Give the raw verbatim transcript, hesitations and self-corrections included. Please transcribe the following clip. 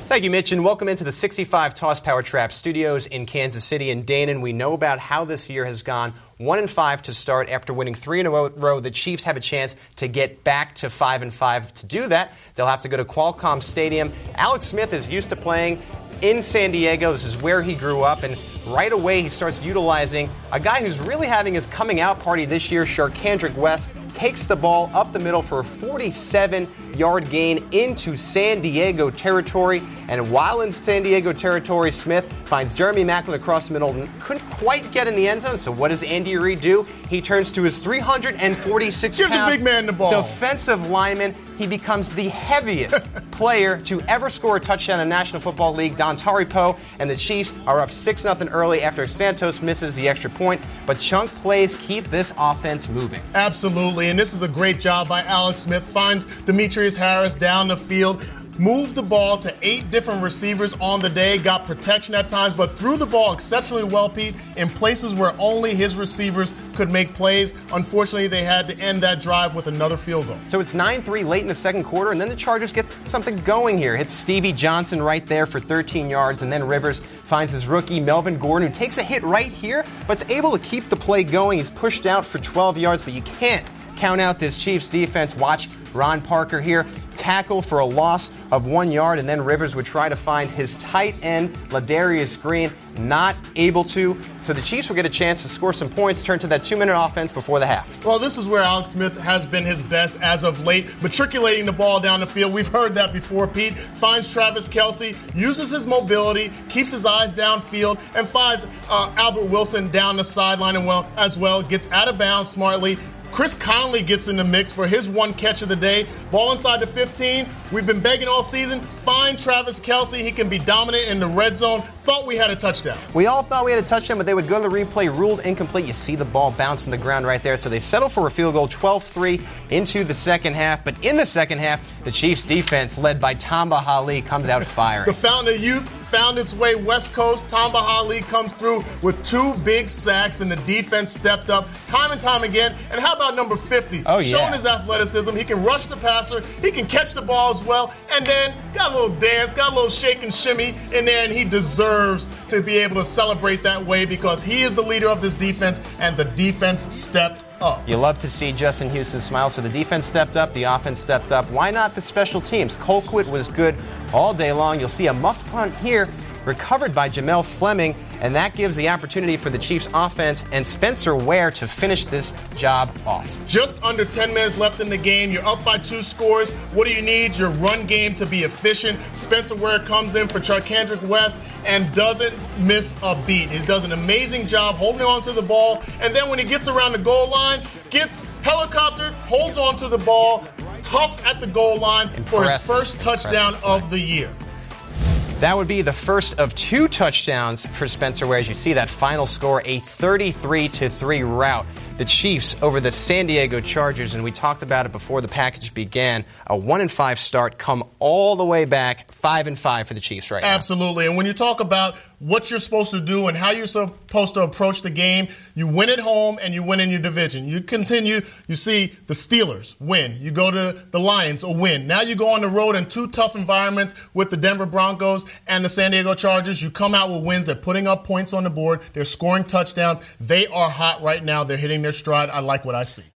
Thank you, Mitch, and welcome into the sixty-five Toss Power Trap Studios in Kansas City. And Danon, we know about how this year has gone. One and five to start after winning three in a row. The Chiefs have a chance to get back to five and five. To do that, they'll have to go to Qualcomm Stadium. Alex Smith is used to playing in San Diego. This is where he grew up, and right away he starts utilizing a guy who's really having his coming out party this year. Charcandrick West takes the ball up the middle for a forty-seven yard gain into San Diego territory. And while in San Diego territory, Smith finds Jeremy Maclin across the middle and couldn't quite get in the end zone. So what does Andy Reid do? He turns to his three hundred forty-six pound Give the big man the ball. defensive lineman. He becomes the heaviest player to ever score a touchdown in the National Football League, Dontari Poe, and the Chiefs are up six nothing early after Santos misses the extra point. But chunk plays keep this offense moving. Absolutely, and this is a great job by Alex Smith. Finds Demetrius Harris down the field. Moved the ball to eight different receivers on the day, got protection at times, but threw the ball exceptionally well, Pete, in places where only his receivers could make plays. Unfortunately, they had to end that drive with another field goal. So it's nine three late in the second quarter, and then the Chargers get something going here. Hits Stevie Johnson right there for thirteen yards, and then Rivers finds his rookie, Melvin Gordon, who takes a hit right here, but is able to keep the play going. He's pushed out for twelve yards, but you can't count out this Chiefs defense. Watch Ron Parker here tackle for a loss of one yard, and then Rivers would try to find his tight end, Ladarius Green, not able to. So the Chiefs will get a chance to score some points, turn to that two-minute offense before the half. Well, this is where Alex Smith has been his best as of late, matriculating the ball down the field. We've heard that before, Pete. Finds Travis Kelce, uses his mobility, keeps his eyes downfield, and finds uh, Albert Wilson down the sideline and well as well. Gets out of bounds smartly. Chris Conley gets in the mix for his one catch of the day. Ball inside the fifteen. We've been begging all season. Find Travis Kelce. He can be dominant in the red zone. Thought we had a touchdown. We all thought we had a touchdown, but they would go to the replay. Ruled incomplete. You see the ball bounce on the ground right there. So they settle for a field goal, twelve three into the second half. But in the second half, the Chiefs defense, led by Tamba Hali, comes out firing. The fountain of youth found its way west coast. Tamba Hali comes through with two big sacks, and the defense stepped up time and time again. And how about number fifty? Oh, yeah. Showing his athleticism. He can rush the passer. He can catch the ball as well. And then got a little dance, got a little shake and shimmy in there, and he deserves to be able to celebrate that way because he is the leader of this defense, and the defense stepped up. You love to see Justin Houston smile. So the defense stepped up, the offense stepped up. Why not the special teams? Colquitt was good all day long. You'll see a muffed punt here, recovered by Jamel Fleming, and that gives the opportunity for the Chiefs offense and Spencer Ware to finish this job off. Just under ten minutes left in the game. You're up by two scores. What do you need? Your run game to be efficient. Spencer Ware comes in for Charcandrick West and doesn't miss a beat. He does an amazing job holding on to the ball, and then when he gets around the goal line, gets helicoptered, holds on to the ball, tough at the goal line for his first touchdown of the year. That would be the first of two touchdowns for Spencer Ware. As you see that final score, a thirty-three to three rout. The Chiefs over the San Diego Chargers, and we talked about it before the package began. A one and five start, come all the way back, five and five for the Chiefs right now. Absolutely. And when you talk about what you're supposed to do and how you're supposed to approach the game, you win at home and you win in your division. You continue, you see the Steelers win. You go to the Lions, a win. Now you go on the road in two tough environments with the Denver Broncos and the San Diego Chargers. You come out with wins. They're putting up points on the board. They're scoring touchdowns. They are hot right now. They're hitting their stride. I like what I see.